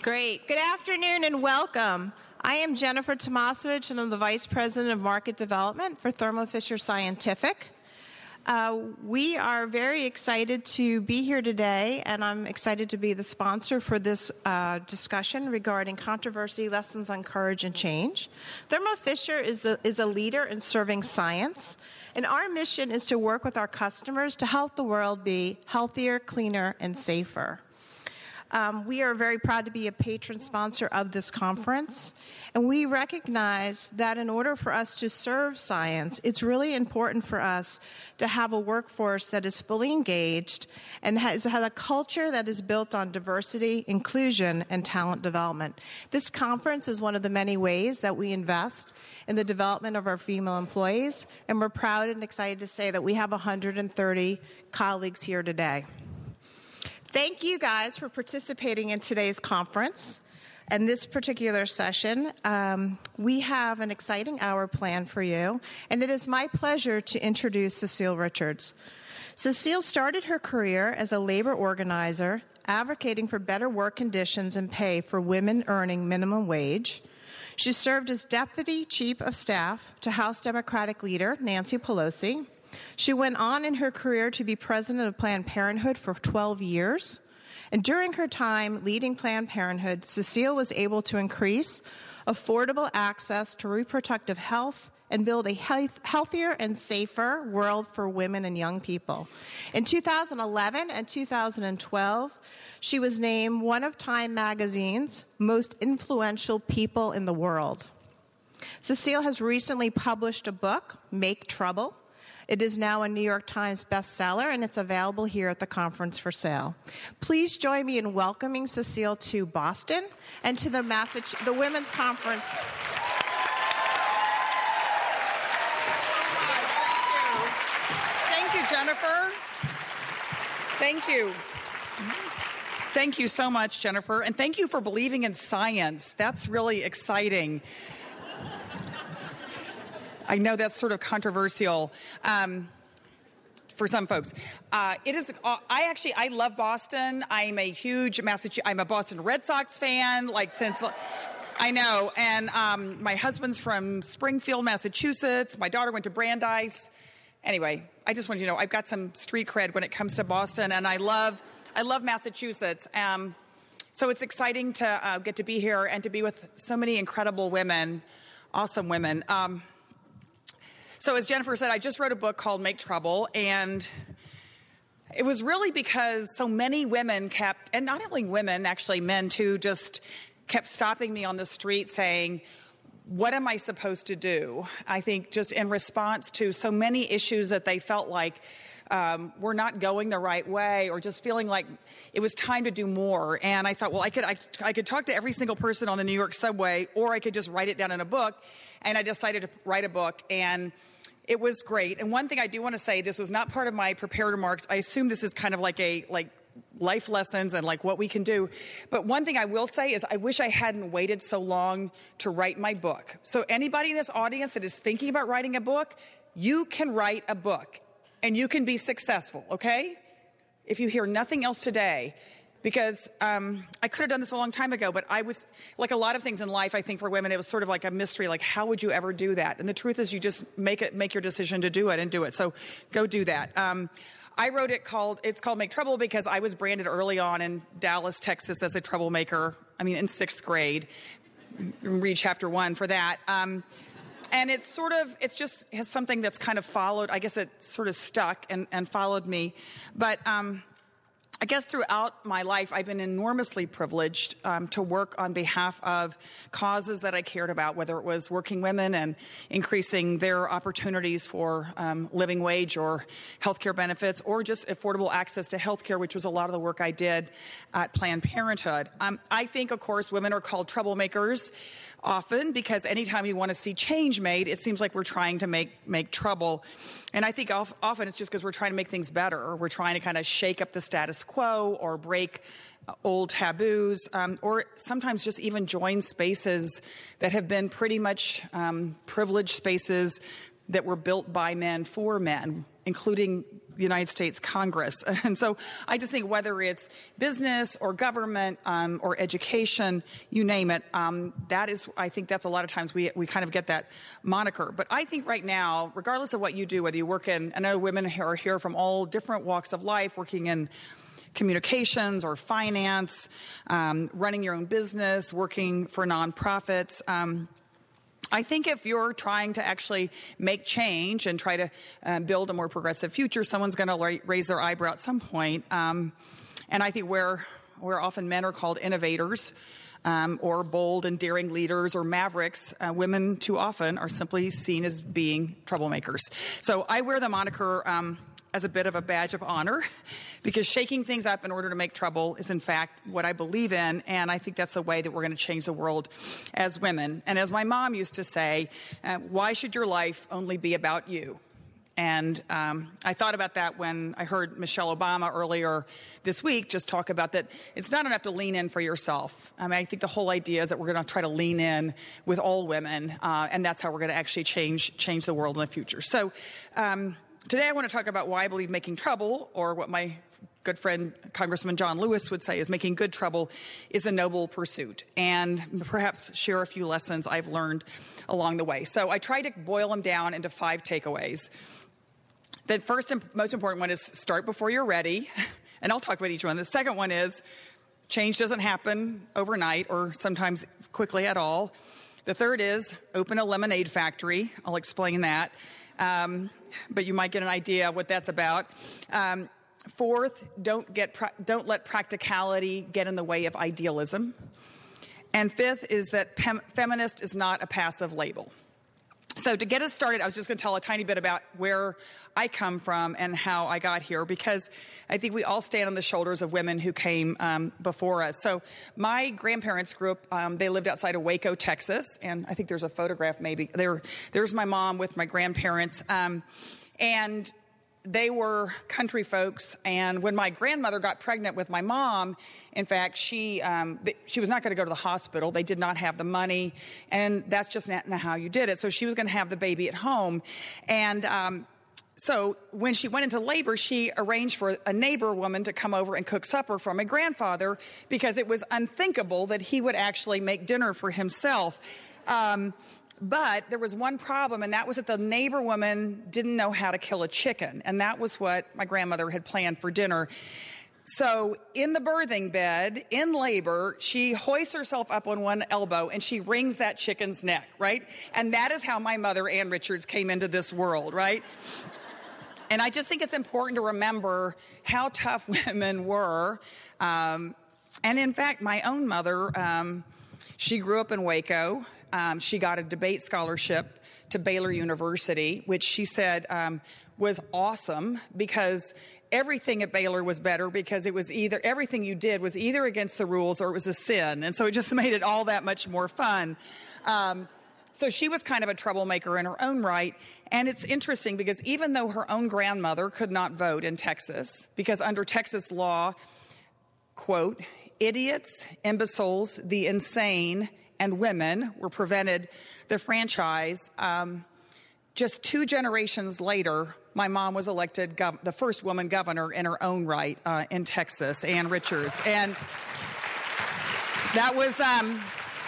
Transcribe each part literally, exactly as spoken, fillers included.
Great. Good afternoon and welcome. I am Jennifer Tomasovich, and I'm the Vice President of Market Development for Thermo Fisher Scientific. Uh, we are very excited to be here today, and I'm excited to be the sponsor for this uh, discussion regarding controversy, lessons on courage and change. Thermo Fisher is, the, is a leader in serving science, and our mission is to work with our customers to help the world be healthier, cleaner, and safer. Um, we are very proud to be a patron sponsor of this conference, and we recognize that in order for us to serve science, it's really important for us to have a workforce that is fully engaged and has, has a culture that is built on diversity, inclusion, and talent development. This conference is one of the many ways that we invest in the development of our female employees, and we're proud and excited to say that we have one hundred thirty colleagues here today. Thank you guys for participating in today's conference and this particular session. Um, we have an exciting hour planned for you, and it is my pleasure to introduce Cecile Richards. Cecile started her career as a labor organizer, advocating for better work conditions and pay for women earning minimum wage. She served as Deputy Chief of Staff to House Democratic leader Nancy Pelosi. She went on in her career to be president of Planned Parenthood for twelve years. And during her time leading Planned Parenthood, Cecile was able to increase affordable access to reproductive health and build a health, healthier and safer world for women and young people. In two thousand eleven and two thousand twelve, she was named one of Time magazine's most influential people in the world. Cecile has recently published a book, Make Trouble. It is now a New York Times bestseller, and it's available here at the conference for sale. Please join me in welcoming Cecile to Boston and to the, Massach- the Women's Conference. Thank you, Jennifer. Thank you. Thank you so much, Jennifer, and thank you for believing in science. That's really exciting. I know that's sort of controversial um, for some folks. Uh, it is. Uh, I actually I love Boston. I'm a huge Massachusetts. I'm a Boston Red Sox fan. Like since I know, and um, my husband's from Springfield, Massachusetts. My daughter went to Brandeis. Anyway, I just wanted you to know I've got some street cred when it comes to Boston, and I love I love Massachusetts. Um, so it's exciting to uh, get to be here and to be with so many incredible women, awesome women. Um, So as Jennifer said, I just wrote a book called Make Trouble, and it was really because so many women kept, and not only women, actually men too, just kept stopping me on the street saying, what am I supposed to do? I think just in response to so many issues that they felt like um, were not going the right way, or just feeling like it was time to do more. And I thought, well, I could I, I could talk to every single person on the New York subway, or I could just write it down in a book. And I decided to write a book, and it was great. And one thing I do want to say, this was not part of my prepared remarks. I assume this is kind of like a like life lessons and like what we can do. But one thing I will say is I wish I hadn't waited so long to write my book. So anybody in this audience that is thinking about writing a book, you can write a book and you can be successful, okay? If you hear nothing else today, because um, I could have done this a long time ago, but I was, like a lot of things in life, I think for women, it was sort of like a mystery, like how would you ever do that? And the truth is you just make it, make your decision to do it and do it. So go do that. Um, I wrote it called, it's called Make Trouble because I was branded early on in Dallas, Texas as a troublemaker. I mean, in sixth grade. Read chapter one for that. Um, and it's sort of, it's just has something that's kind of followed, I guess it sort of stuck and, and followed me. But um, I guess throughout my life, I've been enormously privileged um, to work on behalf of causes that I cared about, whether it was working women and increasing their opportunities for um, living wage or healthcare benefits, or just affordable access to healthcare, which was a lot of the work I did at Planned Parenthood. Um, I think, of course, women are called troublemakers often because anytime you want to see change made, it seems like we're trying to make make trouble. And I think often it's just because we're trying to make things better, or we're trying to kind of shake up the status quo or break old taboos, um, or sometimes just even join spaces that have been pretty much um, privileged spaces that were built by men for men, including the United States Congress. And so I just think whether it's business or government um, or education, you name it, um, that is, I think that's a lot of times we, we kind of get that moniker. But I think right now, regardless of what you do, whether you work in, I know women are here from all different walks of life, working in communications or finance, um, running your own business, working for nonprofits. Um, I think if you're trying to actually make change and try to uh, build a more progressive future, someone's going to raise their eyebrow at some point. Um, and I think where, where often men are called innovators um, or bold and daring leaders or mavericks, uh, women too often are simply seen as being troublemakers. So I wear the moniker um, as a bit of a badge of honor, because shaking things up in order to make trouble is in fact what I believe in, and I think that's the way that we're going to change the world as women. And as my mom used to say, uh, why should your life only be about you? And um, I thought about that when I heard Michelle Obama earlier this week just talk about that it's not enough to lean in for yourself. I mean, I think the whole idea is that we're going to try to lean in with all women, uh, and that's how we're going to actually change change the world in the future. So um, today I want to talk about why I believe making trouble, or what my good friend Congressman John Lewis would say is making good trouble, is a noble pursuit, and perhaps share a few lessons I've learned along the way. So I tried to boil them down into five takeaways. The first and most important one is start before you're ready, and I'll talk about each one. The second one is change doesn't happen overnight or sometimes quickly at all. The third is open a lemonade factory. I'll explain that, um, but you might get an idea what that's about. Um, fourth, don't get pra- don't let practicality get in the way of idealism. And fifth is that pem- feminist is not a passive label. So to get us started, I was just going to tell a tiny bit about where I come from and how I got here, because I think we all stand on the shoulders of women who came um, before us. So my grandparents grew up, um, they lived outside of Waco, Texas, and I think there's a photograph maybe. There, there's my mom with my grandparents, um, and they were country folks. And when my grandmother got pregnant with my mom, in fact, she um, she was not going to go to the hospital. They did not have the money, and that's just not how you did it. So she was going to have the baby at home. And um, so when she went into labor, she arranged for a neighbor woman to come over and cook supper for my grandfather, because it was unthinkable that he would actually make dinner for himself. Um, But there was one problem, and that was that the neighbor woman didn't know how to kill a chicken, and that was what my grandmother had planned for dinner. So in the birthing bed, in labor, she hoists herself up on one elbow, and she wrings that chicken's neck, right? And that is how my mother, Ann Richards, came into this world, right? And I just think it's important to remember how tough women were. Um, and in fact, my own mother, um, she grew up in Waco. Um, she got a debate scholarship to Baylor University, which she said um, was awesome, because everything at Baylor was better, because it was either everything you did was either against the rules or it was a sin. And so it just made it all that much more fun. Um, so she was kind of a troublemaker in her own right. And it's interesting because even though her own grandmother could not vote in Texas, because under Texas law, quote, idiots, imbeciles, the insane, and women were prevented the franchise. Um, just two generations later, my mom was elected gov- the first woman governor in her own right uh, in Texas, Ann Richards. And that was... Um,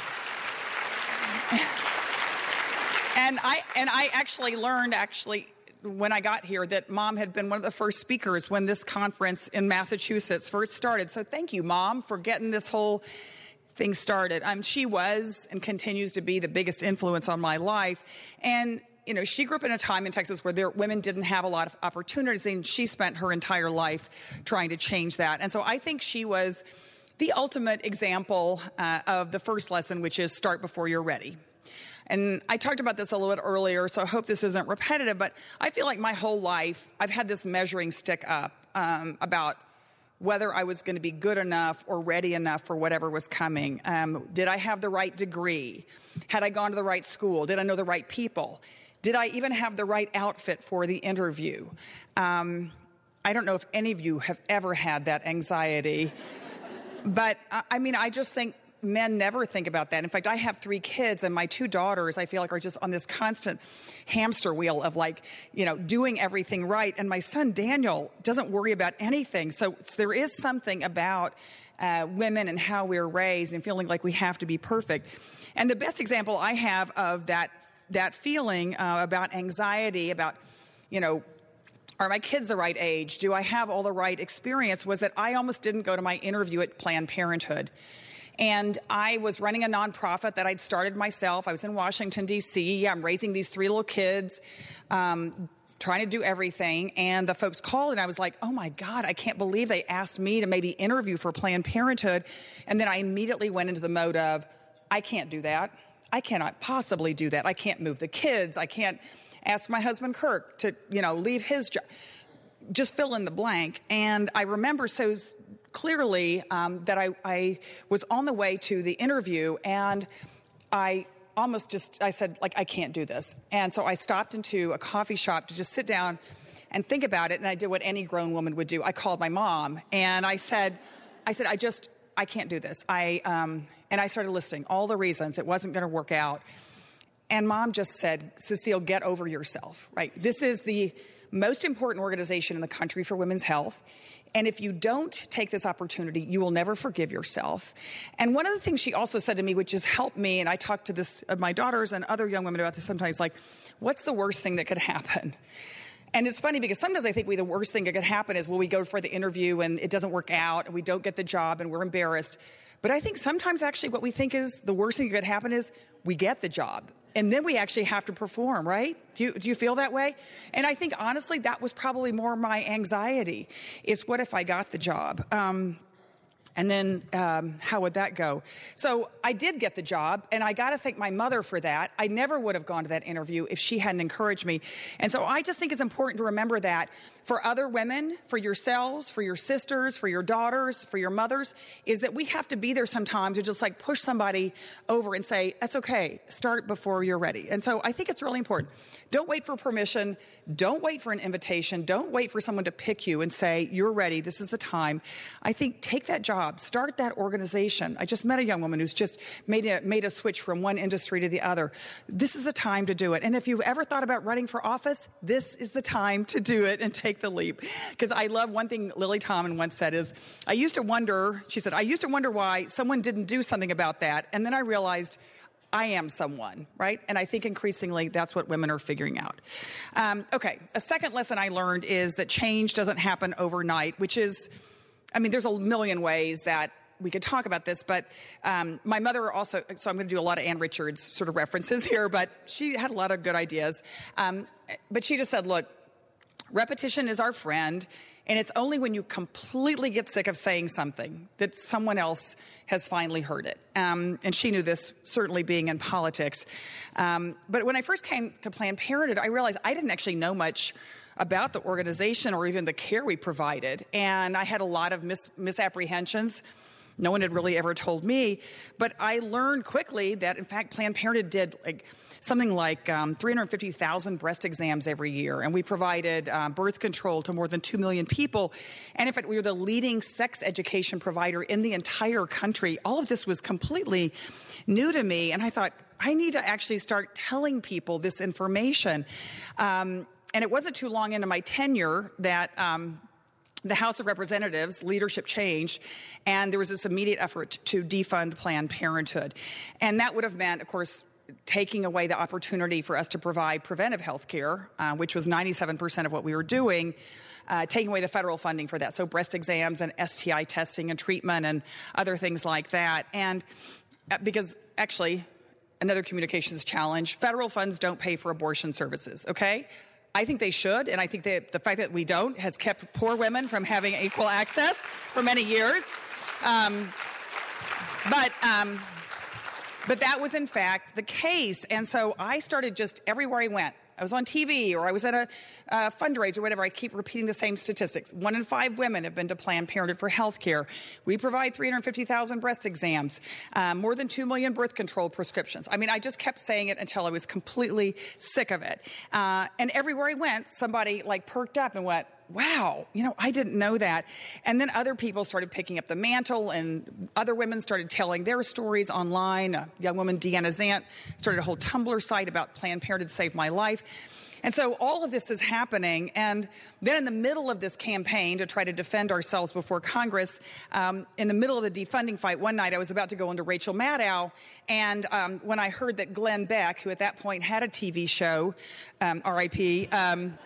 and I and I actually learned, actually, when I got here, that Mom had been one of the first speakers when this conference in Massachusetts first started. So thank you, Mom, for getting this whole thing started. Um, she was and continues to be the biggest influence on my life. And, you know, she grew up in a time in Texas where there, women didn't have a lot of opportunities, and she spent her entire life trying to change that. And so I think she was the ultimate example uh, of the first lesson, which is start before you're ready. And I talked about this a little bit earlier, so I hope this isn't repetitive, but I feel like my whole life I've had this measuring stick up um, about whether I was going to be good enough or ready enough for whatever was coming. Um, did I have the right degree? Had I gone to the right school? Did I know the right people? Did I even have the right outfit for the interview? Um, I don't know if any of you have ever had that anxiety. But, uh, I mean, I just think men never think about that. In fact, I have three kids, and my two daughters, I feel like, are just on this constant hamster wheel of, like, you know, doing everything right. And my son, Daniel, doesn't worry about anything. So there is something about uh, women and how we're raised and feeling like we have to be perfect. And the best example I have of that, that feeling uh, about anxiety, about, you know, are my kids the right age? Do I have all the right experience? Was that I almost didn't go to my interview at Planned Parenthood. And I was running a nonprofit that I'd started myself. I was in Washington, D C I'm raising these three little kids, um, trying to do everything. And the folks called, and I was like, oh, my God, I can't believe they asked me to maybe interview for Planned Parenthood. And then I immediately went into the mode of, I can't do that. I cannot possibly do that. I can't move the kids. I can't ask my husband, Kirk, to, you know, leave his job. Just fill in the blank. And I remember so clearly um, that I, I was on the way to the interview, and I almost just, I said, like, I can't do this. And so I stopped into a coffee shop to just sit down and think about it, and I did what any grown woman would do. I called my mom, and I said, I said, I just, I can't do this. I, um, and I started listing all the reasons it wasn't going to work out. And Mom just said, Cecile, get over yourself, right? This is the most important organization in the country for women's health. And if you don't take this opportunity, you will never forgive yourself. And one of the things she also said to me, which has helped me, and I talk to this of my daughters and other young women about this sometimes, like, what's the worst thing that could happen? And it's funny because sometimes I think we the worst thing that could happen is, well, we go for the interview and it doesn't work out and we don't get the job and we're embarrassed. But I think sometimes actually what we think is the worst thing that could happen is we get the job. And then we actually have to perform, right? Do you, do you feel that way? And I think, honestly, that was probably more my anxiety, is what if I got the job? Um, and then um, how would that go? So I did get the job, and I got to thank my mother for that. I never would have gone to that interview if she hadn't encouraged me. And so I just think it's important to remember that for other women, for yourselves, for your sisters, for your daughters, for your mothers, is that we have to be there sometimes to just, like, push somebody over and say, that's okay, start before you're ready. And so I think it's really important. Don't wait for permission. Don't wait for an invitation. Don't wait for someone to pick you and say, you're ready, this is the time. I think take that job, start that organization. I just met a young woman who's just made a, made a switch from one industry to the other. This is the time to do it. And if you've ever thought about running for office, this is the time to do it and take the leap. Because I love one thing Lily Tomlin once said is, I used to wonder, she said, I used to wonder why someone didn't do something about that. And then I realized I am someone, right? And I think increasingly that's what women are figuring out. Um, okay, a second lesson I learned is that change doesn't happen overnight, which is, I mean, there's a million ways that we could talk about this, but um, my mother also, so I'm going to do a lot of Ann Richards sort of references here, but she had a lot of good ideas. Um, but she just said, look, repetition is our friend, and it's only when you completely get sick of saying something that someone else has finally heard it. Um, and she knew this, certainly being in politics. Um, but when I first came to Planned Parenthood, I realized I didn't actually know much about the organization or even the care we provided. And I had a lot of mis- misapprehensions. No one had really ever told me. But I learned quickly that, in fact, Planned Parenthood did like something like um, three hundred fifty thousand breast exams every year. And we provided um, birth control to more than two million people. And in fact, we were the leading sex education provider in the entire country. All of this was completely new to me. And I thought, I need to actually start telling people this information. Um, and it wasn't too long into my tenure that um, the House of Representatives leadership changed, and there was this immediate effort to defund Planned Parenthood. And that would have meant, of course, taking away the opportunity for us to provide preventive health care, uh, which was ninety-seven percent of what we were doing, uh, taking away the federal funding for that. So breast exams and S T I testing and treatment and other things like that. And uh, because actually, another communications challenge, federal funds don't pay for abortion services, okay? I think they should, and I think that the fact that we don't has kept poor women from having equal access for many years. Um, but... Um, But that was, in fact, the case. And so I started just everywhere I went. I was on T V or I was at a uh, fundraiser or whatever. I keep repeating the same statistics. One in five women have been to Planned Parenthood for health care. We provide three hundred fifty thousand breast exams, um, more than two million birth control prescriptions. I mean, I just kept saying it until I was completely sick of it. Uh, and everywhere I went, somebody like perked up and went, wow, you know, I didn't know that. And then other people started picking up the mantle, and other women started telling their stories online. A young woman, Deanna Zant, started a whole Tumblr site about Planned Parenthood Saved My Life. And so all of this is happening. And then in the middle of this campaign to try to defend ourselves before Congress, um, in the middle of the defunding fight, one night I was about to go into Rachel Maddow. And um, when I heard that Glenn Beck, who at that point had a T V show, um, R I P, um,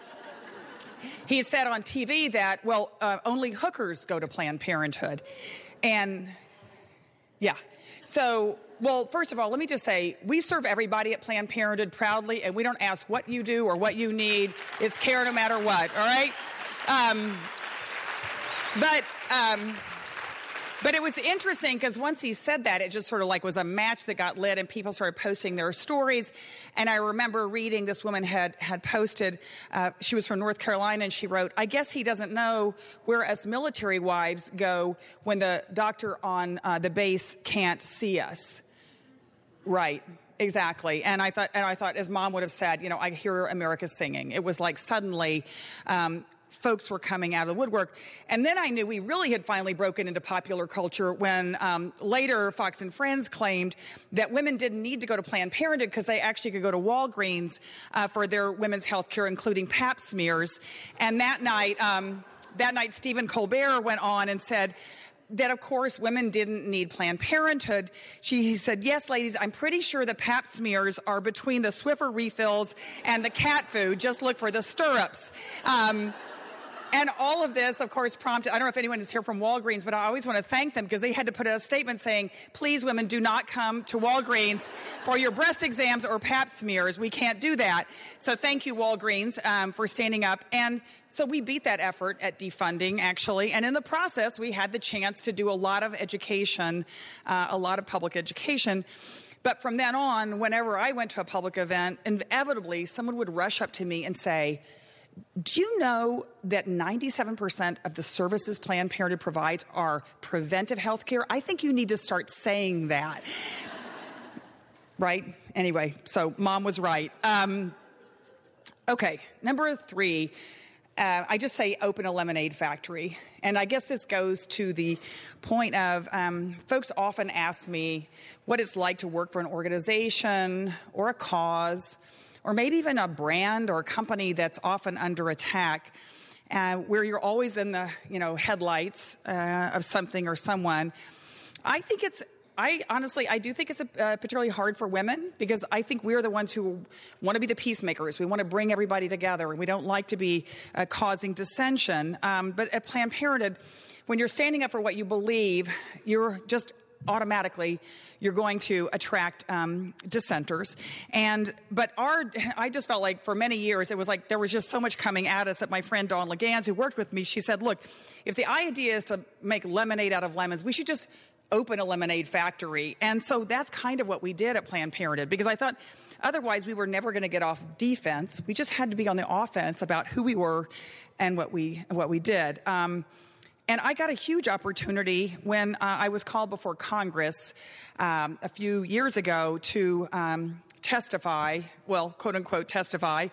he said on T V that, well, uh, only hookers go to Planned Parenthood. And yeah, so... Well, first of all, let me just say, we serve everybody at Planned Parenthood proudly, and we don't ask what you do or what you need. It's care no matter what, all right? Um, but... Um, But it was interesting because once he said that, it just sort of like was a match that got lit, and people started posting their stories. And I remember reading, this woman had, had posted, uh, she was from North Carolina, and she wrote, I guess he doesn't know where us military wives go when the doctor on uh, the base can't see us. Right. Exactly. And I thought, and I thought, as Mom would have said, you know, I hear America singing. It was like suddenly... Um, folks were coming out of the woodwork. And then I knew we really had finally broken into popular culture when um, later Fox and Friends claimed that women didn't need to go to Planned Parenthood because they actually could go to Walgreens uh, for their women's health care, including pap smears. And that night, um, that night, Stephen Colbert went on and said that, of course, women didn't need Planned Parenthood. She he said, yes, ladies, I'm pretty sure the pap smears are between the Swiffer refills and the cat food. Just look for the stirrups. Um, And all of this, of course, prompted, I don't know if anyone is here from Walgreens, but I always want to thank them because they had to put out a statement saying, please, women, do not come to Walgreens for your breast exams or pap smears. We can't do that. So thank you, Walgreens, um, for standing up. And so we beat that effort at defunding, actually. And in the process, we had the chance to do a lot of education, uh, a lot of public education. But from then on, whenever I went to a public event, inevitably, someone would rush up to me and say, do you know that ninety-seven percent of the services Planned Parenthood provides are preventive health care? I think you need to start saying that. Right? Anyway, so Mom was right. Um, okay, number three, uh, I just say open a lemonade factory. And I guess this goes to the point of um, folks often ask me what it's like to work for an organization or a cause, or maybe even a brand or a company that's often under attack, uh, where you're always in the, you know, headlights uh, of something or someone. I think it's, I honestly, I do think it's a, uh, particularly hard for women because I think we're the ones who want to be the peacemakers. We want to bring everybody together, and we don't like to be uh, causing dissension. Um, but at Planned Parenthood, when you're standing up for what you believe, you're just automatically you're going to attract um, dissenters. And but our, I just felt like for many years it was like there was just so much coming at us that my friend Dawn Legans, who worked with me, she said, look, if the idea is to make lemonade out of lemons, we should just open a lemonade factory. And so that's kind of what we did at Planned Parenthood, because I thought otherwise we were never going to get off defense. We just had to be on the offense about who we were and what we what we did. Um, And I got a huge opportunity when uh, I was called before Congress um, a few years ago to um, testify, well, quote unquote, testify,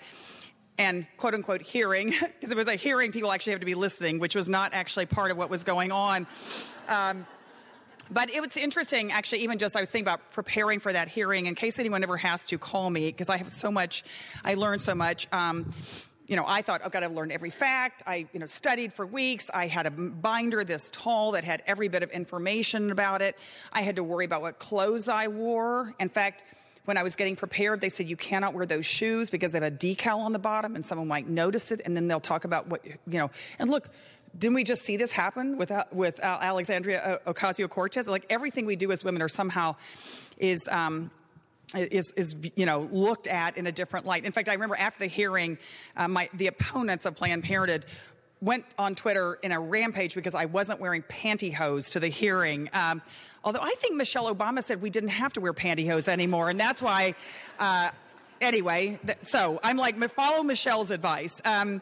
and quote unquote hearing, because it was a hearing, people actually have to be listening, which was not actually part of what was going on. Um, But it was interesting, actually, even just I was thinking about preparing for that hearing in case anyone ever has to call me, because I have so much, I learned so much. Um, You know, I thought, I've got to learn every fact. I, you know, studied for weeks. I had a binder this tall that had every bit of information about it. I had to worry about what clothes I wore. In fact, when I was getting prepared, they said, you cannot wear those shoes because they have a decal on the bottom and someone might notice it, and then they'll talk about what, you know. And look, didn't we just see this happen with, with Alexandria Ocasio-Cortez? Like, everything we do as women are somehow is... Um, Is, is, you know, looked at in a different light. In fact, I remember after the hearing, uh, my, the opponents of Planned Parenthood went on Twitter in a rampage because I wasn't wearing pantyhose to the hearing. Um, although I think Michelle Obama said we didn't have to wear pantyhose anymore, and that's why, uh, anyway, th- so I'm like, follow Michelle's advice. Um,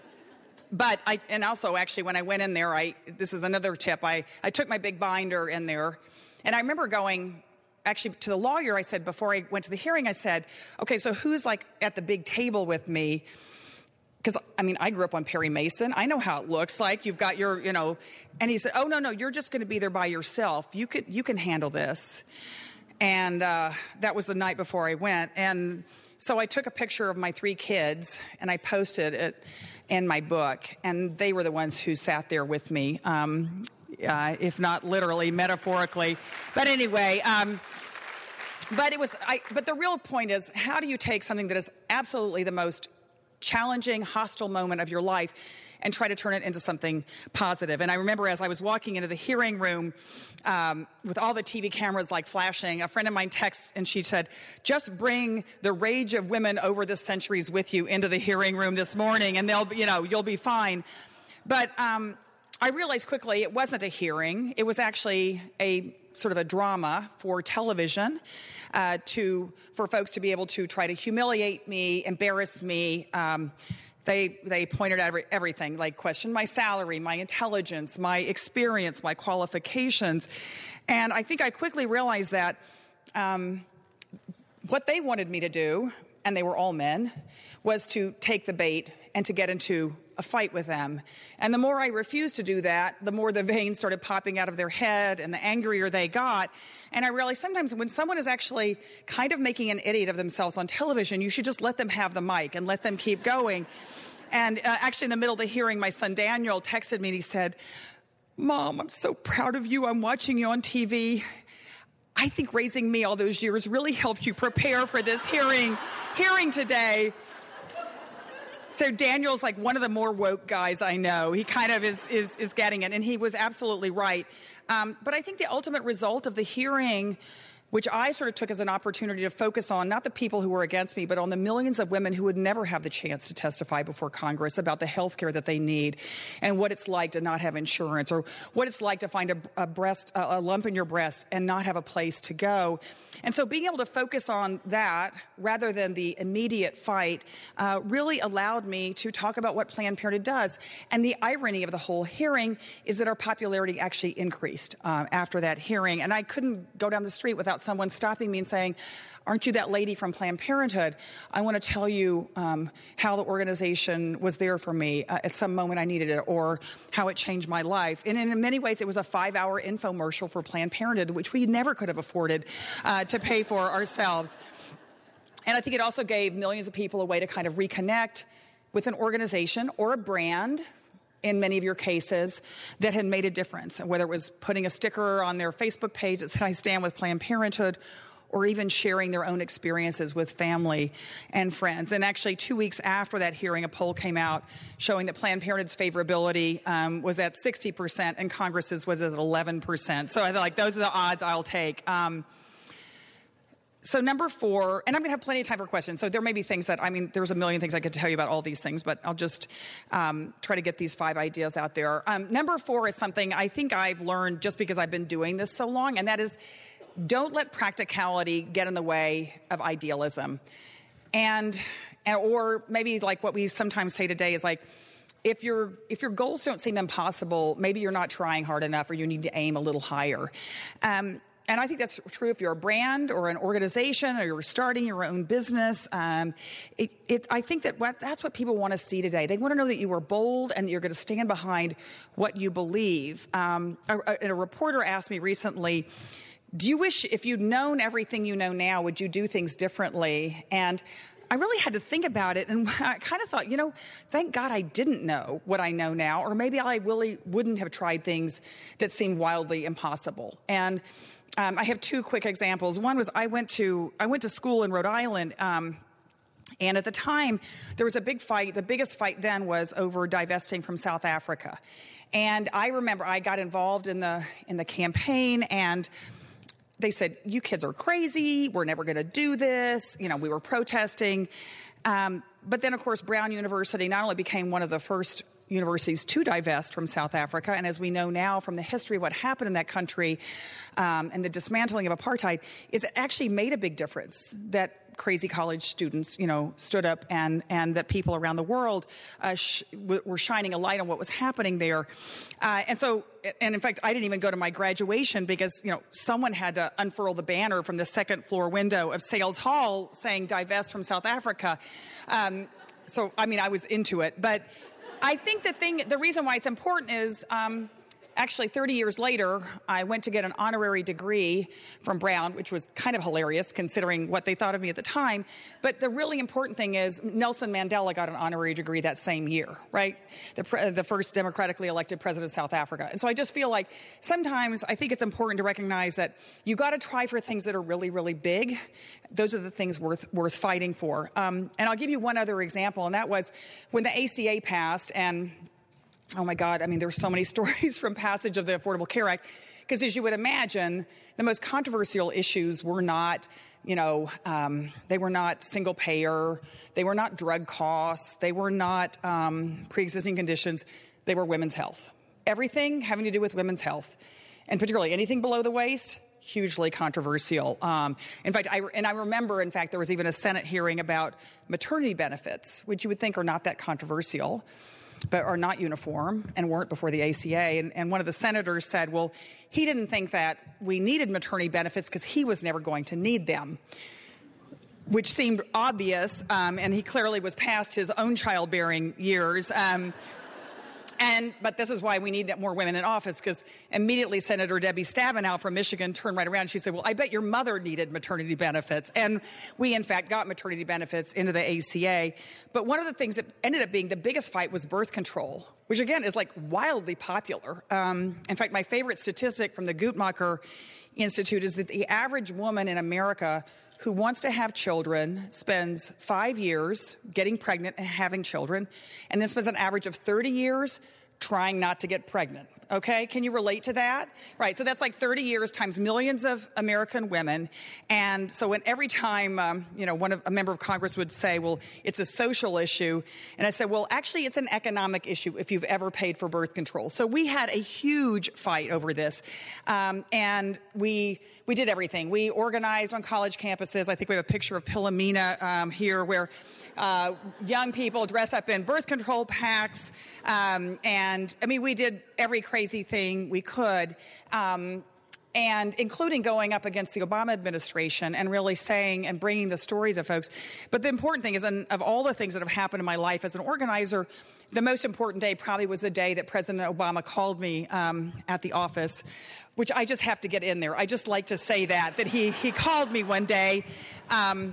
but I, and also actually when I went in there, I, this is another tip, I, I took my big binder in there, and I remember going, actually, to the lawyer, I said, before I went to the hearing, I said, okay, so who's like at the big table with me? because, I mean, I grew up on Perry Mason. I know how it looks like. You've got your, you know, and he said, oh, no, no, you're just going to be there by yourself. You can, you can handle this. And uh, that was the night before I went. And so I took a picture of my three kids, and I posted it in my book. And they were the ones who sat there with me, um, uh, if not literally, metaphorically. But anyway, um, but it was. I, but the real point is, how do you take something that is absolutely the most challenging, hostile moment of your life and try to turn it into something positive? And I remember as I was walking into the hearing room um, with all the T V cameras like flashing, a friend of mine texted and she said, just bring the rage of women over the centuries with you into the hearing room this morning and they'll, you know, you'll be fine. But um, I realized quickly it wasn't a hearing. It was actually a sort of a drama for television uh, to for folks to be able to try to humiliate me, embarrass me. Um, they they pointed at every, everything, like questioned my salary, my intelligence, my experience, my qualifications. And I think I quickly realized that um, what they wanted me to do, and they were all men, was to take the bait and to get into a fight with them. And the more I refused to do that, the more the veins started popping out of their head and the angrier they got. And I realized sometimes when someone is actually kind of making an idiot of themselves on television, you should just let them have the mic and let them keep going. And uh, actually in the middle of the hearing, my son Daniel texted me and he said, Mom, I'm so proud of you. I'm watching you on T V. I think raising me all those years really helped you prepare for this hearing, hearing today. So Daniel's like one of the more woke guys I know. He kind of is is, is getting it, and he was absolutely right. Um, but I think the ultimate result of the hearing, which I sort of took as an opportunity to focus on, not the people who were against me, but on the millions of women who would never have the chance to testify before Congress about the health care that they need and what it's like to not have insurance, or what it's like to find a, a breast, a lump in your breast and not have a place to go. And so being able to focus on that rather than the immediate fight uh, really allowed me to talk about what Planned Parenthood does. And the irony of the whole hearing is that our popularity actually increased uh, after that hearing. And I couldn't go down the street without someone stopping me and saying, aren't you that lady from Planned Parenthood? I want to tell you um, how the organization was there for me uh, at some moment I needed it, or how it changed my life. And in many ways, it was a five-hour infomercial for Planned Parenthood, which we never could have afforded uh, to pay for ourselves. And I think it also gave millions of people a way to kind of reconnect with an organization or a brand, in many of your cases, that had made a difference, whether it was putting a sticker on their Facebook page that said, I stand with Planned Parenthood, or even sharing their own experiences with family and friends. And actually, two weeks after that hearing, a poll came out showing that Planned Parenthood's favorability um, was at sixty percent and Congress's was at eleven percent. So I thought, like, those are the odds I'll take. Um, So number four, and I'm going to have plenty of time for questions, so there may be things that, I mean, there's a million things I could tell you about all these things, but I'll just um, try to get these five ideas out there. Um, number four is something I think I've learned just because I've been doing this so long, and that is, don't let practicality get in the way of idealism. And, and or maybe like what we sometimes say today is like, if your if your goals don't seem impossible, maybe you're not trying hard enough, or you need to aim a little higher. Um, And I think that's true if you're a brand or an organization, or you're starting your own business. Um, it, it, I think that what, that's what people want to see today. They want to know that you are bold and that you're going to stand behind what you believe. Um, a, a, a reporter asked me recently, do you wish, if you'd known everything you know now, would you do things differently? And I really had to think about it, and I kind of thought, you know, thank God I didn't know what I know now, or maybe I really wouldn't have tried things that seemed wildly impossible. And Um, I have two quick examples. One was I went to I went to school in Rhode Island, um, and at the time there was a big fight. The biggest fight then was over divesting from South Africa, and I remember I got involved in the in the campaign, and they said, "You kids are crazy. We're never going to do this." You know, we were protesting, um, but then of course Brown University not only became one of the first universities to divest from South Africa, and as we know now from the history of what happened in that country um, and the dismantling of apartheid, is it actually made a big difference that crazy college students, you know, stood up, and and that people around the world uh, sh- w- were shining a light on what was happening there. Uh, and so, and in fact, I didn't even go to my graduation because, you know, someone had to unfurl the banner from the second floor window of Sales Hall saying "Divest from South Africa." Um, so, I mean, I was into it. But I think the thing, the reason why it's important is, um, actually, thirty years later, I went to get an honorary degree from Brown, which was kind of hilarious considering what they thought of me at the time. But the really important thing is Nelson Mandela got an honorary degree that same year, right? The, pre- the first democratically elected president of South Africa. And so I just feel like sometimes I think it's important to recognize that you got to try for things that are really, really big. Those are the things worth worth fighting for. Um, and I'll give you one other example, and that was when the A C A passed, and oh my God, I mean, there were so many stories from passage of the Affordable Care Act, because as you would imagine, the most controversial issues were not, you know, um, they were not single payer, they were not drug costs, they were not um, pre-existing conditions, they were women's health. Everything having to do with women's health, and particularly anything below the waist, hugely controversial. Um, in fact, I, and I remember, in fact, there was even a Senate hearing about maternity benefits, which you would think are not that controversial, but are not uniform and weren't before the A C A. And, and one of the senators said, well, he didn't think that we needed maternity benefits because he was never going to need them, which seemed obvious, um, and he clearly was past his own childbearing years. Um, And, but this is why we need more women in office, because immediately Senator Debbie Stabenow from Michigan turned right around and she said, well, I bet your mother needed maternity benefits. And we, in fact, got maternity benefits into the A C A. But one of the things that ended up being the biggest fight was birth control, which, again, is like wildly popular. Um, in fact, my favorite statistic from the Guttmacher Institute is that the average woman in America who wants to have children spends five years getting pregnant and having children, and then spends an average of thirty years trying not to get pregnant. Okay? Can you relate to that? Right. So that's like thirty years times millions of American women. And so when every time, um, you know, one of, a member of Congress would say, well, it's a social issue. And I said, well, actually, it's an economic issue if you've ever paid for birth control. So we had a huge fight over this. Um, and we... We did everything. We organized on college campuses. I think we have a picture of Pillamina um, here where uh, young people dressed up in birth control packs. Um, and, I mean, we did every crazy thing we could, um, and including going up against the Obama administration and really saying and bringing the stories of folks. But the important thing is, and of all the things that have happened in my life as an organizer, the most important day probably was the day that President Obama called me um, at the office, which I just have to get in there. I just like to say that, that he, he called me one day. Um,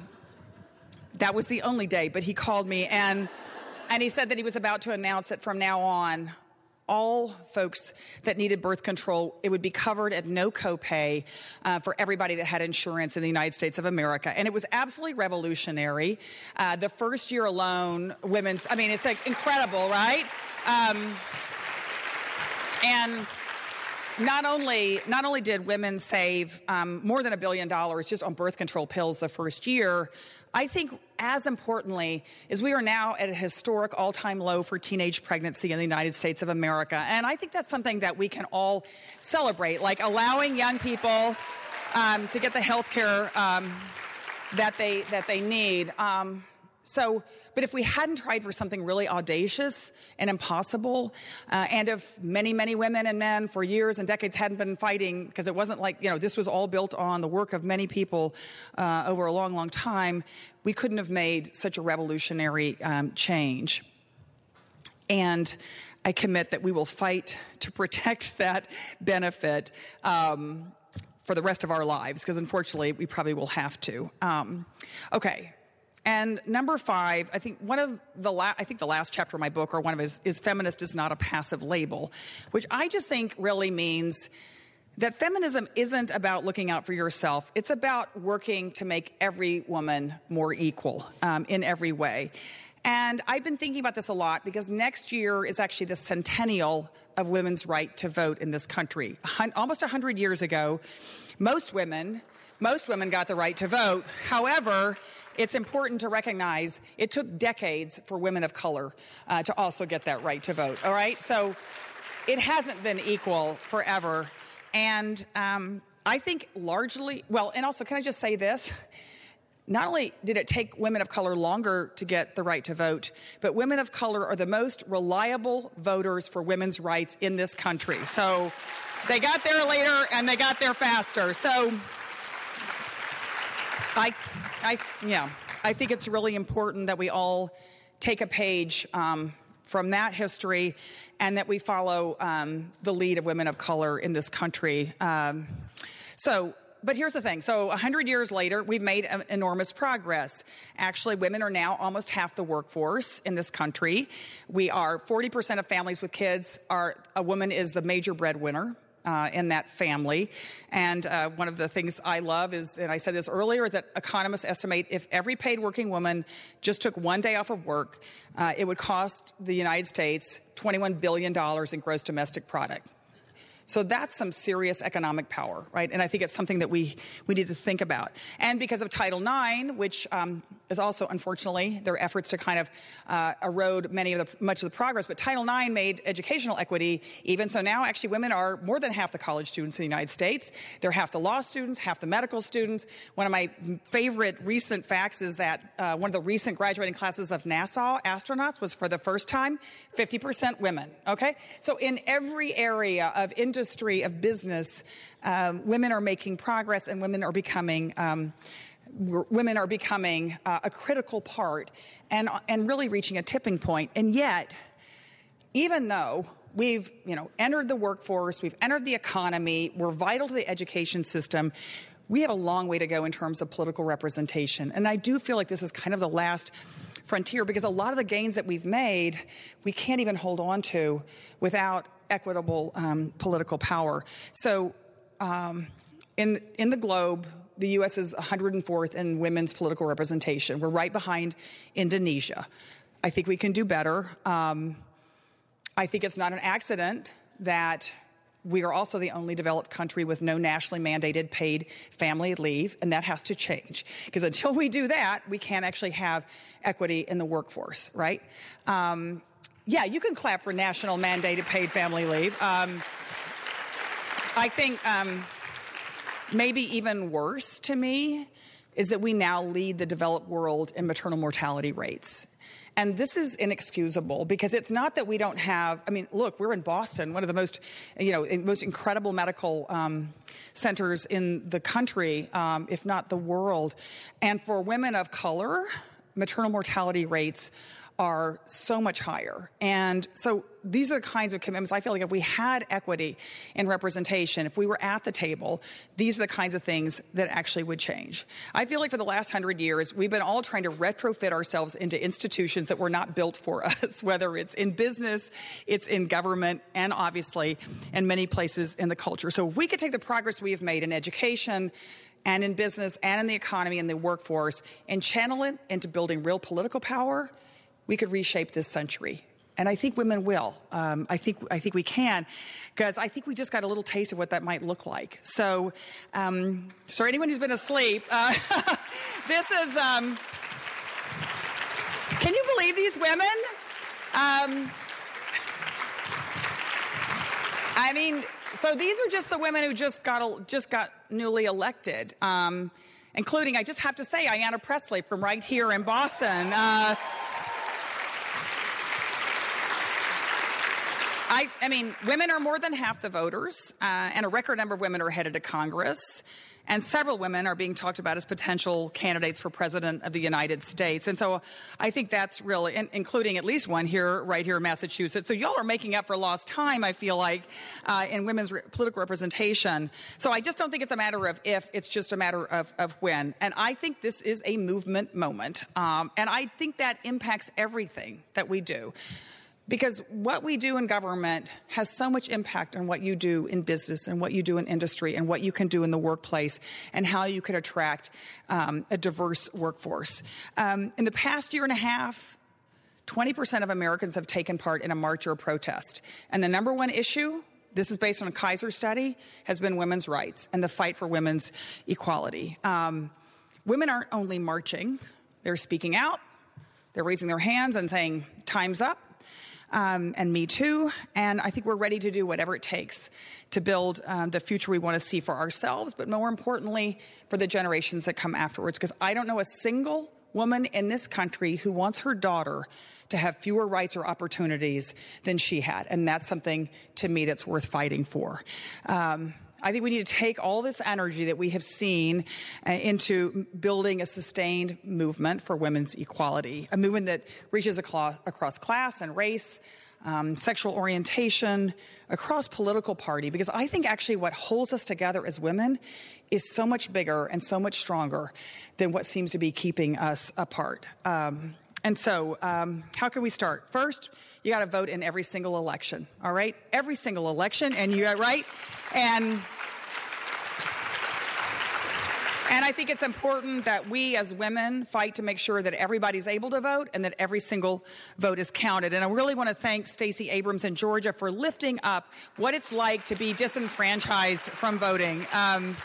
that was the only day, but he called me, and, and he said that he was about to announce that from now on, all folks that needed birth control, it would be covered at no copay uh, for everybody that had insurance in the United States of America. And it was absolutely revolutionary. Uh, the first year alone, women's, I mean, it's like incredible, right? Um, and not only, not only did women save um, more than a billion dollars just on birth control pills the first year, I think as importantly is we are now at a historic all-time low for teenage pregnancy in the United States of America. And I think that's something that we can all celebrate, like allowing young people um, to get the health care um, that they, that they need. Um, So, but if we hadn't tried for something really audacious and impossible, uh, and if many, many women and men for years and decades hadn't been fighting, because it wasn't like, you know, this was all built on the work of many people uh, over a long, long time, we couldn't have made such a revolutionary um, change. And I commit that we will fight to protect that benefit um, for the rest of our lives, because unfortunately, we probably will have to. Um, okay. And number five, I think one of the la- I think the last chapter of my book, or one of it, is, is feminist is not a passive label, which I just think really means that feminism isn't about looking out for yourself. It's about working to make every woman more equal um, in every way. And I've been thinking about this a lot because next year is actually the centennial of women's right to vote in this country. Hun- almost one hundred years ago, most women, most women got the right to vote. However, it's important to recognize it took decades for women of color uh, to also get that right to vote, all right? So it hasn't been equal forever. And um, I think largely, well, and also, can I just say this? Not only did it take women of color longer to get the right to vote, but women of color are the most reliable voters for women's rights in this country. So they got there later and they got there faster. So I... I, yeah, I think it's really important that we all take a page um, from that history, and that we follow um, the lead of women of color in this country. Um, so, but here's the thing. So one hundred years later, we've made enormous progress. Actually, women are now almost half the workforce in this country. We are forty percent of families with kids are, a woman is the major breadwinner Uh, in that family. And uh, one of the things I love is, and I said this earlier, that economists estimate if every paid working woman just took one day off of work, uh, it would cost the United States twenty-one billion dollars in gross domestic product. So that's some serious economic power, right? And I think it's something that we, we need to think about. And because of Title nine, which um, is also, unfortunately, their efforts to kind of uh, erode many of the, much of the progress, but Title nine made educational equity even. So now, actually, women are more than half the college students in the United States. They're half the law students, half the medical students. One of my favorite recent facts is that uh, one of the recent graduating classes of NASA astronauts was, for the first time, fifty percent women, okay? So in every area of industry, of business, um, women are making progress, and women are becoming um, women are becoming uh, a critical part, and and really reaching a tipping point. And yet, even though we've you know entered the workforce, we've entered the economy, we're vital to the education system, we have a long way to go in terms of political representation. And I do feel like this is kind of the last frontier, because a lot of the gains that we've made, we can't even hold on to without equitable um, political power. So um, in, in the globe, the U S is one hundred fourth in women's political representation. We're right behind Indonesia. I think we can do better. Um, I think it's not an accident that we are also the only developed country with no nationally mandated paid family leave, and that has to change. Because until we do that, we can't actually have equity in the workforce, right? Um, yeah, you can clap for national mandated paid family leave. Um, I think um, maybe even worse to me is that we now lead the developed world in maternal mortality rates. And this is inexcusable, because it's not that we don't have, I mean, look, we're in Boston, one of the most, you know, most incredible medical um, centers in the country, um, if not the world. And for women of color, maternal mortality rates are so much higher. And so these are the kinds of commitments I feel like if we had equity and representation, if we were at the table, these are the kinds of things that actually would change. I feel like for the last hundred years, we've been all trying to retrofit ourselves into institutions that were not built for us, whether it's in business, it's in government, and obviously in many places in the culture. So if we could take the progress we have made in education and in business and in the economy and the workforce and channel it into building real political power, we could reshape this century. And I think women will. Um, I think I think we can, because I think we just got a little taste of what that might look like. So, um, so anyone who's been asleep, uh, this is, um, can you believe these women? Um, I mean, so these are just the women who just got just got newly elected, um, including, I just have to say, Ayanna Pressley from right here in Boston. Uh, I, I mean, women are more than half the voters, uh, and a record number of women are headed to Congress, and several women are being talked about as potential candidates for president of the United States. And so I think that's really, in, including at least one here, right here in Massachusetts. So y'all are making up for lost time, I feel like, uh, in women's re- political representation. So I just don't think it's a matter of if, it's just a matter of, of when. And I think this is a movement moment. Um, and I think that impacts everything that we do. Because what we do in government has so much impact on what you do in business and what you do in industry and what you can do in the workplace and how you can attract um, a diverse workforce. Um, in the past year and a half, twenty percent of Americans have taken part in a march or a protest. And the number one issue, this is based on a Kaiser study, has been women's rights and the fight for women's equality. Um, women aren't only marching, they're speaking out, they're raising their hands and saying, time's up. Um, and Me Too, and I think we're ready to do whatever it takes to build um, the future we want to see for ourselves, but more importantly, for the generations that come afterwards, because I don't know a single woman in this country who wants her daughter to have fewer rights or opportunities than she had, and that's something, to me, that's worth fighting for. Um, I think we need to take all this energy that we have seen uh, into building a sustained movement for women's equality, a movement that reaches across, across class and race, um, sexual orientation, across political party, because I think actually what holds us together as women is so much bigger and so much stronger than what seems to be keeping us apart. Um, and so um, how can we start? First, you got to vote in every single election, all right? Every single election, and you got right? And And I think it's important that we as women fight to make sure that everybody's able to vote and that every single vote is counted. And I really want to thank Stacey Abrams in Georgia for lifting up what it's like to be disenfranchised from voting. Um,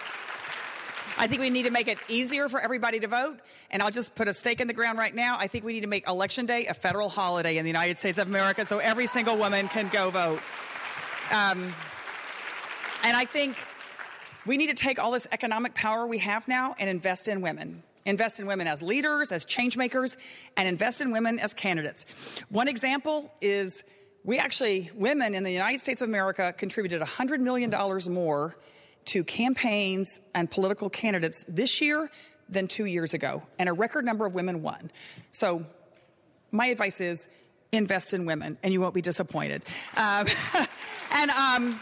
I think we need to make it easier for everybody to vote. And I'll just put a stake in the ground right now. I think we need to make Election Day a federal holiday in the United States of America so every single woman can go vote. Um, and I think we need to take all this economic power we have now and invest in women. Invest in women as leaders, as change makers, and invest in women as candidates. One example is we actually, women in the United States of America, contributed one hundred million dollars more to campaigns and political candidates this year than two years ago, and a record number of women won. So my advice is invest in women, and you won't be disappointed. Um, and um,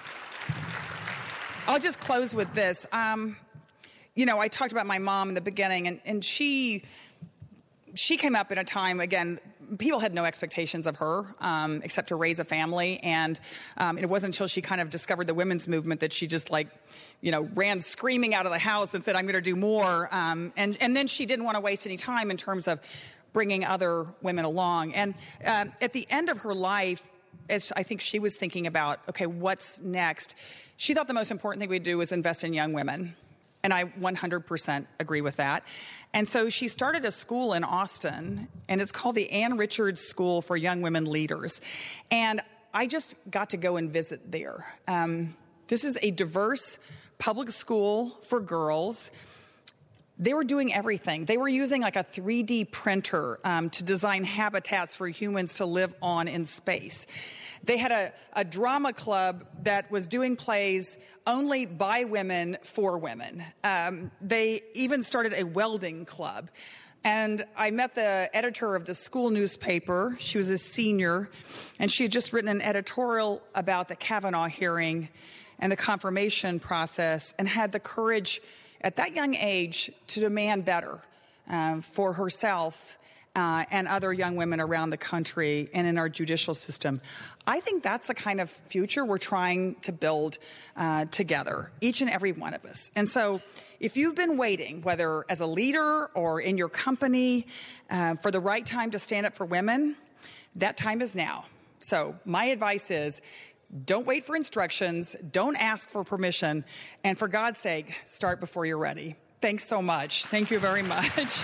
I'll just close with this. Um, you know, I talked about my mom in the beginning, and, and she she came up in a time, again, people had no expectations of her um, except to raise a family. And um, it wasn't until she kind of discovered the women's movement that she just, like, you know, ran screaming out of the house and said, I'm going to do more. Um, and, and then she didn't want to waste any time in terms of bringing other women along. And uh, at the end of her life, as I think she was thinking about, okay, what's next? She thought the most important thing we'd do was invest in young women. And I one hundred percent agree with that. And so she started a school in Austin, and it's called the Ann Richards School for Young Women Leaders. And I just got to go and visit there. Um, this is a diverse public school for girls. They were doing everything. They were using like a three D printer um, to design habitats for humans to live on in space. They had a, a drama club that was doing plays only by women for women. Um, they even started a welding club. And I met the editor of the school newspaper. She was a senior, and she had just written an editorial about the Kavanaugh hearing and the confirmation process, and had the courage at that young age to demand better um, for herself uh, and other young women around the country and in our judicial system. I think that's the kind of future we're trying to build uh, together, each and every one of us. And so if you've been waiting, whether as a leader or in your company, uh, for the right time to stand up for women, that time is now. So my advice is, don't wait for instructions, don't ask for permission, and for God's sake, start before you're ready. Thanks so much. Thank you very much.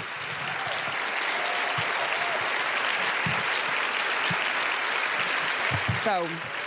So,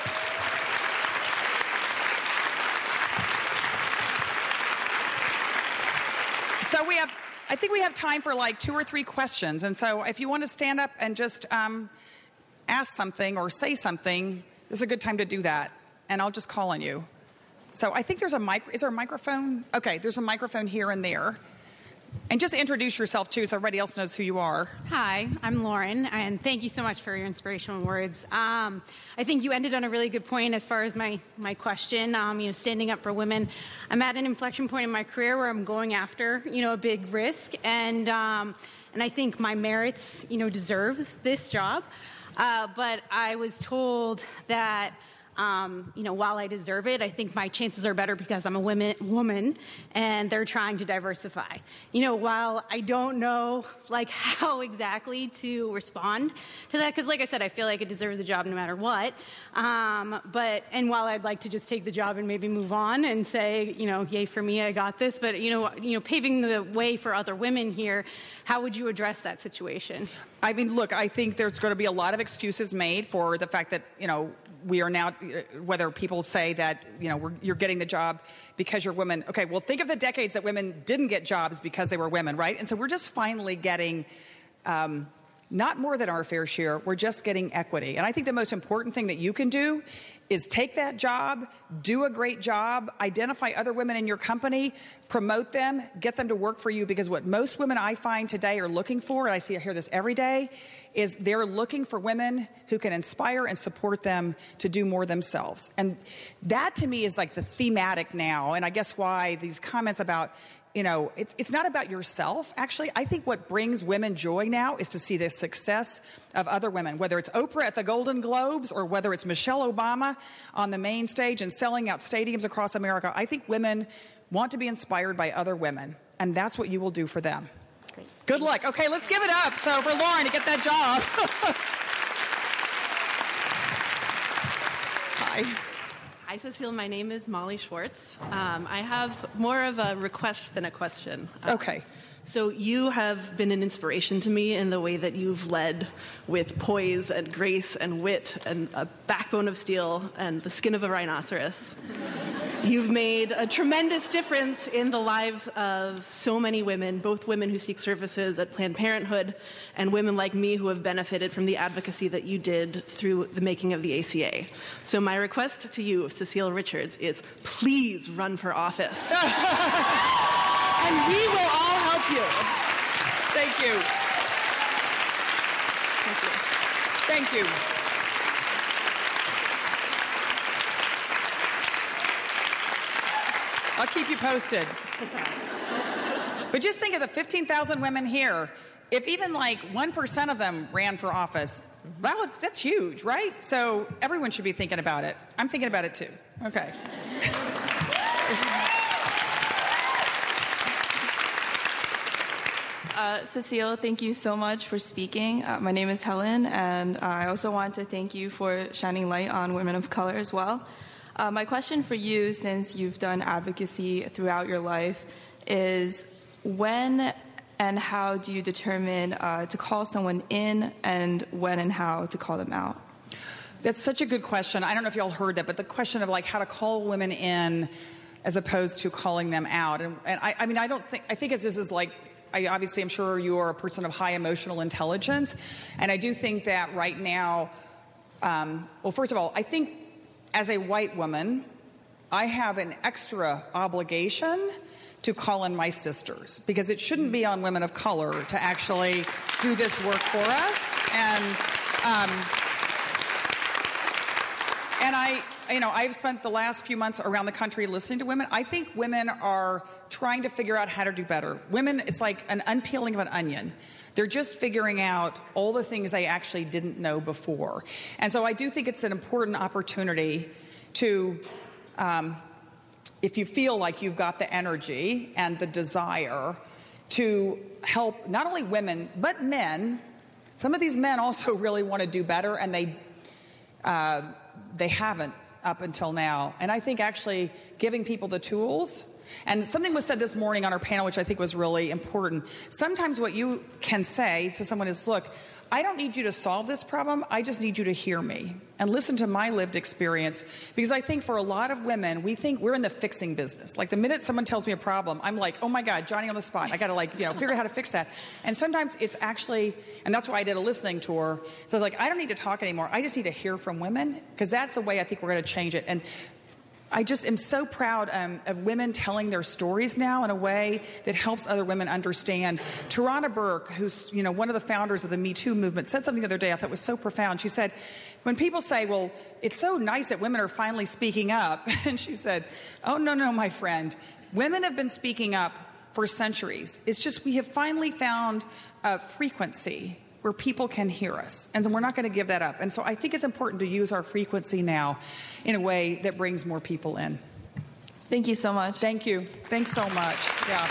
so we have, I think we have time for like two or three questions. And so if you want to stand up and just um, ask something or say something, this is a good time to do that. And I'll just call on you. So I think there's a mic. Is there a microphone? Okay, there's a microphone here and there. And just introduce yourself, too, so everybody else knows who you are. Hi, I'm Lauren, and thank you so much for your inspirational words. Um, I think you ended on a really good point as far as my, my question, um, you know, standing up for women. I'm at an inflection point in my career where I'm going after, you know, a big risk, and um, and I think my merits, you know, deserve this job. Uh, but I was told that, Um, you know, while I deserve it, I think my chances are better because I'm a women, woman and they're trying to diversify. You know, while I don't know, like, how exactly to respond to that, because, like I said, I feel like I deserve the job no matter what. Um, but, and while I'd like to just take the job and maybe move on and say, you know, yay for me, I got this, but, you know, you know, paving the way for other women here, how would you address that situation? I mean, look, I think there's going to be a lot of excuses made for the fact that, you know, we are now, whether people say that, you know, we're, you're getting the job because you're women. Okay, well, think of the decades that women didn't get jobs because they were women, right? And so we're just finally getting um, not more than our fair share. We're just getting equity. And I think the most important thing that you can do is take that job, do a great job, identify other women in your company, promote them, get them to work for you, because what most women I find today are looking for, and I see I hear this every day, is they're looking for women who can inspire and support them to do more themselves. And that to me is like the thematic now, and I guess why these comments about, you know, it's, it's not about yourself. Actually, I think what brings women joy now is to see the success of other women, whether it's Oprah at the Golden Globes or whether it's Michelle Obama on the main stage and selling out stadiums across America. I think women want to be inspired by other women, and that's what you will do for them. Great. Good luck. Okay, let's give it up so for Lauren to get that job. Hi. Hi, Cecile. My name is Molly Schwartz. Um, I have more of a request than a question. Um, Okay. So you have been an inspiration to me in the way that you've led with poise and grace and wit and a backbone of steel and the skin of a rhinoceros. You've made a tremendous difference in the lives of so many women, both women who seek services at Planned Parenthood and women like me who have benefited from the advocacy that you did through the making of the A C A. So my request to you, Cecile Richards, is please run for office. And we will all help you. Thank you. Thank you. Thank you. I'll keep you posted. But just think of the fifteen thousand women here. If even like one percent of them ran for office, that would, that's huge, right? So everyone should be thinking about it. I'm thinking about it too. Okay. Uh, Cecile, thank you so much for speaking. Uh, my name is Helen, and uh, I also want to thank you for shining light on women of color as well. Uh, my question for you, since you've done advocacy throughout your life, is when and how do you determine uh, to call someone in, and when and how to call them out? That's such a good question. I don't know if y'all heard that, but the question of like how to call women in as opposed to calling them out. And, and I, I mean, I don't think, I think it's, this is like, I obviously, I'm sure you are a person of high emotional intelligence, and I do think that right now, um, well, first of all, I think as a white woman, I have an extra obligation to call in my sisters, because it shouldn't be on women of color to actually do this work for us. And um, and I, you know, I've spent the last few months around the country listening to women. I think women are trying to figure out how to do better. Women, it's like an unpeeling of an onion. They're just figuring out all the things they actually didn't know before. And so I do think it's an important opportunity to, um, if you feel like you've got the energy and the desire to help not only women, but men. Some of these men also really want to do better, and they, uh, they haven't up until now. And I think actually giving people the tools. And something was said this morning on our panel, which I think was really important. Sometimes what you can say to someone is, look, I don't need you to solve this problem. I just need you to hear me and listen to my lived experience. Because I think for a lot of women, we think we're in the fixing business. Like the minute someone tells me a problem, I'm like, oh my God, Johnny on the spot. I got to like, you know, figure out how to fix that. And sometimes it's actually, and that's why I did a listening tour. So I was like, I don't need to talk anymore. I just need to hear from women, because that's the way I think we're going to change it. And I just am so proud um, of women telling their stories now in a way that helps other women understand. Tarana Burke, who's you know one of the founders of the Me Too movement, said something the other day I thought was so profound. She said, when people say, well, it's so nice that women are finally speaking up, and she said, oh, no, no, my friend. Women have been speaking up for centuries. It's just we have finally found a frequency where people can hear us, and we're not going to give that up. And so I think it's important to use our frequency now in a way that brings more people in. Thank you so much. Thank you. Thanks so much. Yeah.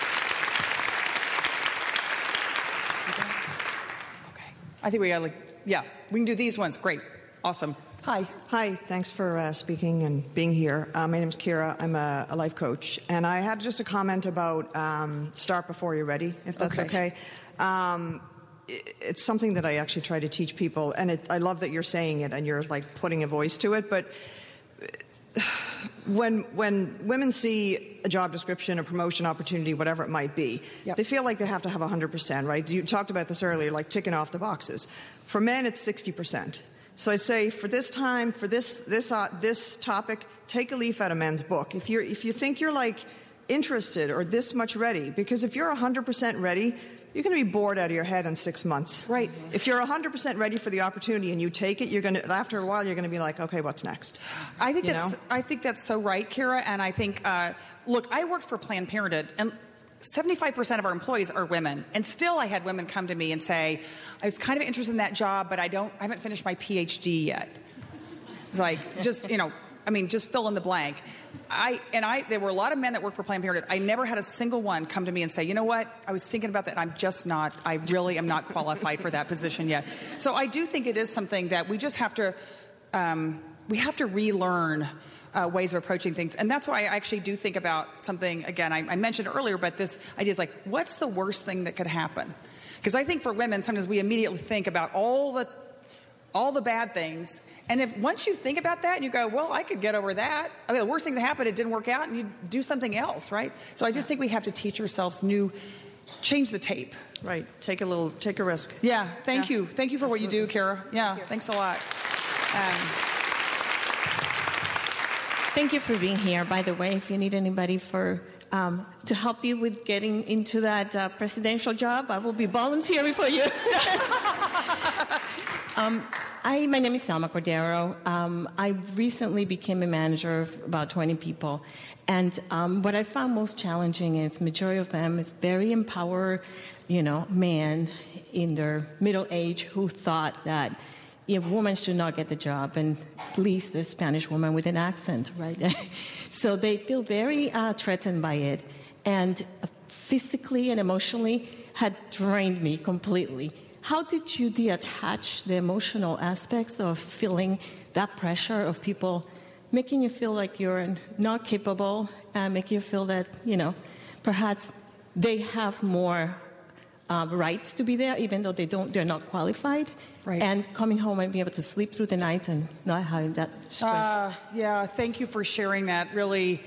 Okay. I think we got like, yeah, we can do these ones. Great. Awesome. Hi. Hi. Thanks for uh, speaking and being here. Uh, my name is Kira. I'm a, a life coach, and I had just a comment about um, start before you're ready, if that's okay. okay. Um, It's something that I actually try to teach people, and it, I love that you're saying it and you're like putting a voice to it, but when when women see a job description, a promotion opportunity, whatever it might be, yep. they feel like they have to have one hundred percent, right? You talked about this earlier, like ticking off the boxes. For men, it's sixty percent. So I'd say for this time, for this this uh, this topic, take a leaf out of men's book. If you're if you think you're like interested or this much ready, because if you're one hundred percent ready, you're going to be bored out of your head in six months. Right. If you're one hundred percent ready for the opportunity and you take it, you're going to, after a while, you're going to be like, okay, what's next? I think you that's, know? I think that's so right, Kira. And I think, uh, look, I worked for Planned Parenthood, and seventy-five percent of our employees are women. And still I had women come to me and say, I was kind of interested in that job, but I don't, I haven't finished my P H D yet. It's like, just, you know, I mean, just fill in the blank. I and I, there were a lot of men that worked for Planned Parenthood. I never had a single one come to me and say, you know what, I was thinking about that, and I'm just not, I really am not qualified for that position yet. So I do think it is something that we just have to, um, we have to relearn uh, ways of approaching things. And that's why I actually do think about something, again, I, I mentioned earlier, but this idea is like, what's the worst thing that could happen? Because I think for women, sometimes we immediately think about all the, all the bad things. And if once you think about that and you go, well, I could get over that. I mean, the worst thing that happened, it didn't work out, and you do something else, right? So I just think we have to teach ourselves new, change the tape. Right. Take a little, take a risk. Yeah. Thank yeah. you. Thank you for what you do, Kira. Yeah. Thank Thanks a lot. Um, Thank you for being here. By the way, if you need anybody for um, to help you with getting into that uh, presidential job, I will be volunteering for you. um, I, my name is Selma Cordero. Um, I recently became a manager of about twenty people. And um, what I found most challenging is majority of them is very empowered, you know, men in their middle age who thought that a woman should not get the job, and at least a Spanish woman with an accent, right? So they feel very uh, threatened by it, and physically and emotionally had drained me completely. How did you detach the emotional aspects of feeling that pressure of people making you feel like you're not capable, and making you feel that, you know, perhaps they have more uh, rights to be there, even though they don't, they're not qualified, right. And coming home and being able to sleep through the night and not having that stress. Uh, yeah, thank you for sharing that really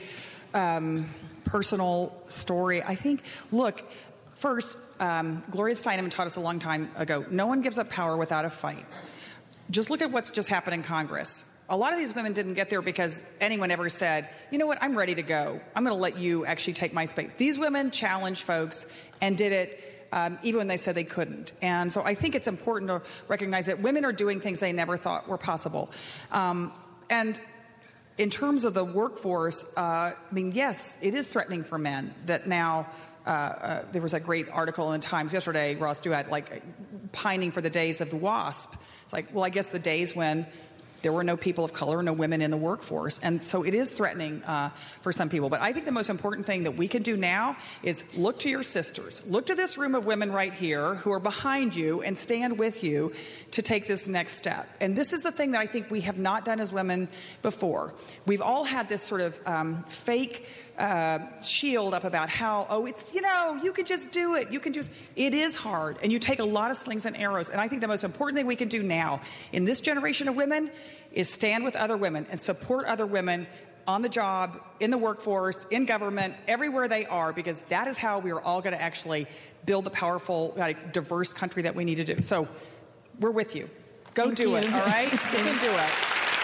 um, personal story. I think, look, first, um, Gloria Steinem taught us a long time ago, no one gives up power without a fight. Just look at what's just happened in Congress. A lot of these women didn't get there because anyone ever said, you know what, I'm ready to go. I'm going to let you actually take my space. These women challenged folks and did it um, even when they said they couldn't. And so I think it's important to recognize that women are doing things they never thought were possible. Um, and in terms of the workforce, uh, I mean, yes, it is threatening for men that now uh, uh, there was a great article in the Times yesterday, Ross Duat, like pining for the days of the WASP. It's like, well, I guess the days when there were no people of color, no women in the workforce. And so it is threatening uh, for some people. But I think the most important thing that we can do now is look to your sisters. Look to this room of women right here who are behind you and stand with you to take this next step. And this is the thing that I think we have not done as women before. We've all had this sort of um, fake Uh, shield up about how, oh, it's, you know, you can just do it. You can just, it is hard. And you take a lot of slings and arrows. And I think the most important thing we can do now in this generation of women is stand with other women and support other women on the job, in the workforce, in government, everywhere they are, because that is how we are all going to actually build the powerful, like, diverse country that we need to do. So we're with you. Go Thank do you. it, all right? You can do it.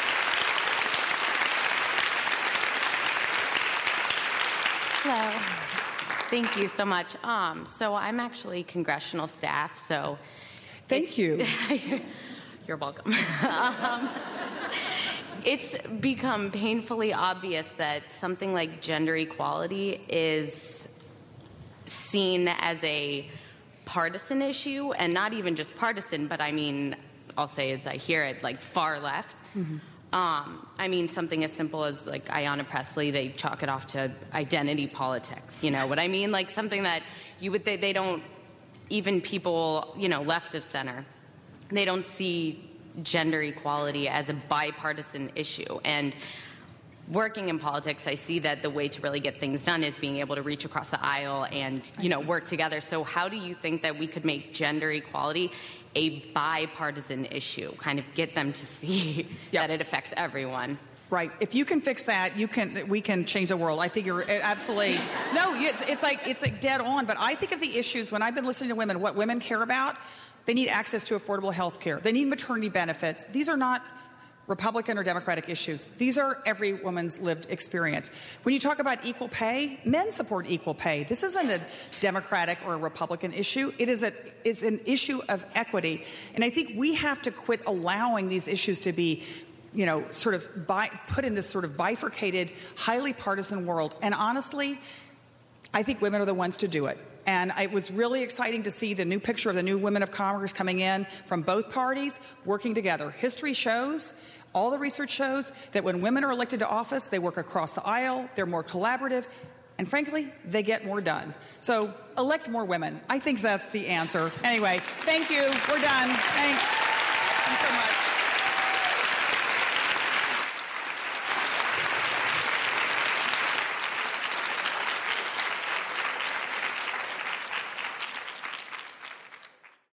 Hello. Thank you so much. Um, so I'm actually congressional staff, so... Thank you. You're welcome. um, it's become painfully obvious that something like gender equality is seen as a partisan issue, and not even just partisan, but I mean, I'll say as I hear it, like far left. Mm-hmm. Um, I mean, something as simple as, like, Ayanna Pressley, they chalk it off to identity politics, you know what I mean? Like, something that you would, they, they don't, even people, you know, left of center, they don't see gender equality as a bipartisan issue. And working in politics, I see that the way to really get things done is being able to reach across the aisle and, you know, work together. So how do you think that we could make gender equality a bipartisan issue, kind of get them to see yep. that it affects everyone? Right. If you can fix that, you can. We can change the world. I think you're absolutely. No, it's, it's like it's like dead on. But I think of the issues when I've been listening to women. What women care about? They need access to affordable health care. They need maternity benefits. These are not Republican or Democratic issues. These are every woman's lived experience. When you talk about equal pay, men support equal pay. This isn't a Democratic or a Republican issue. It is a it's an issue of equity. And I think we have to quit allowing these issues to be, you know, sort of bi- put in this sort of bifurcated, highly partisan world. And honestly, I think women are the ones to do it. And it was really exciting to see the new picture of the new women of Congress coming in from both parties, working together. History shows, all the research shows, that when women are elected to office, they work across the aisle, they're more collaborative, and frankly, they get more done. So elect more women. I think that's the answer. Anyway, thank you. We're done. Thanks. Thanks so much.